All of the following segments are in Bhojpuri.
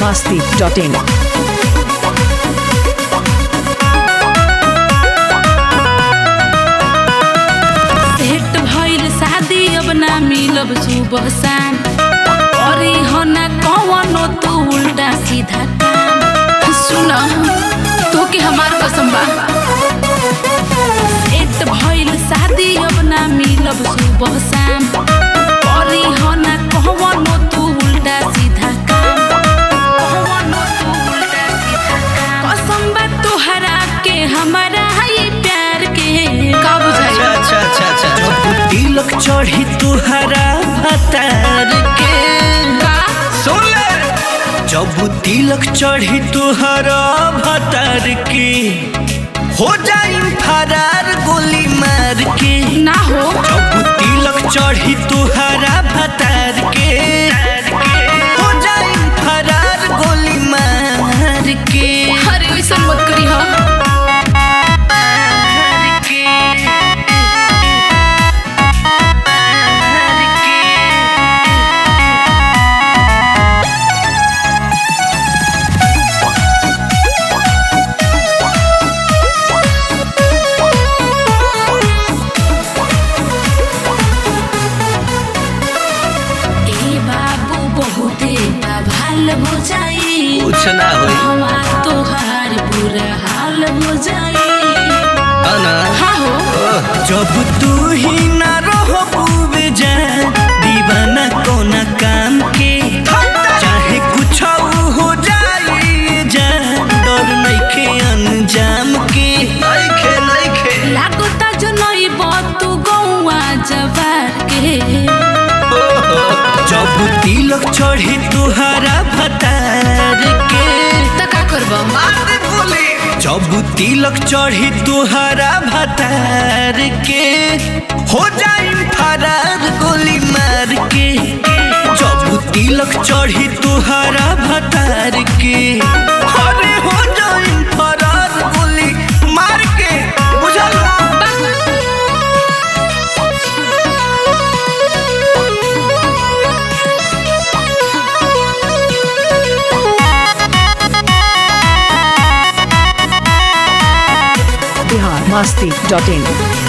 biharmasti.in सेट भइल शादी अब ना मिलब सुबह शाम अरे हो ना कौनो तो उल्टा सीधा काम सुन तो के हमार कसम बा सेट भइल शादी अब ना मिलब सुबह शाम अरे हो ना कौनो तो उल्टा सीधा काम कौनो तो उल्टा सीधा काम कसम बा तोहरा के हमारा है प्यार के का बुझाई जब तिलक चढ़ी तुहरा भतार के सुन ले जब तिलक चढ़ी तुहरा भतार के हो जाई फरार गोली मार के ना हो जब तिलक चढ़ी तुहरा भतार के हो जाई फरार गोली मार के अरे वैसा मत करी हो हो जाई कुछ ना होई हमार तोहार बुरा हाल हो जाई ना हाँ हो जब तू ही ना रहो बुबे जान दीवाना कोना काम के चाहे कुछ हो जाए जान डर नइखे अंजाम के नइखे लागता जो नई तू गौआ जवार के जब तिलक चढ़ी तुहरा भतार के त का करब जब तिलक चढ़ी तुहरा भतार के हो जाई फरार गोली मार के जब तिलक चढ़ी तुहरा भतार के अरे हो जाई फरार गोली मार के बुझल biharmasti.in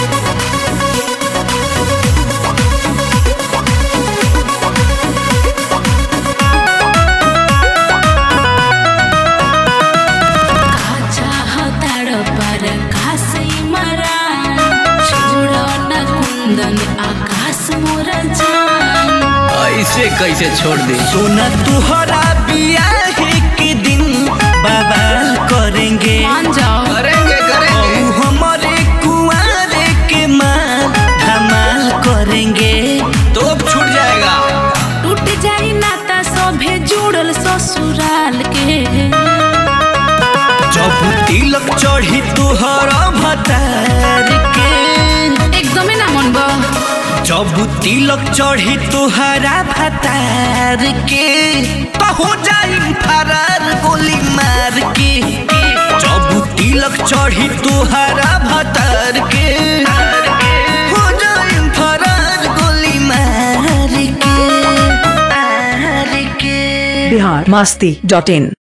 आकाश मोरा जान ऐसे कैसे छोड़ दे सोना तुहरा बियाह के दिन बवाल करेंगे मान जाओ करेंगे हमारे कुआरे के माल धमाल करेंगे तो अब छूट जाएगा टूट जाई नाता सभे जुड़ल ससुराल के जब तिलक चढ़ी तुहरा भतार के एकदमै ना मन बा जब तिलक चढ़ी तुहरा भतार के तो हो जाई फरार गोली मार के जब तिलक चढ़ी तुहरा भतार के हो जाई फरार गोली मार के biharmasti.in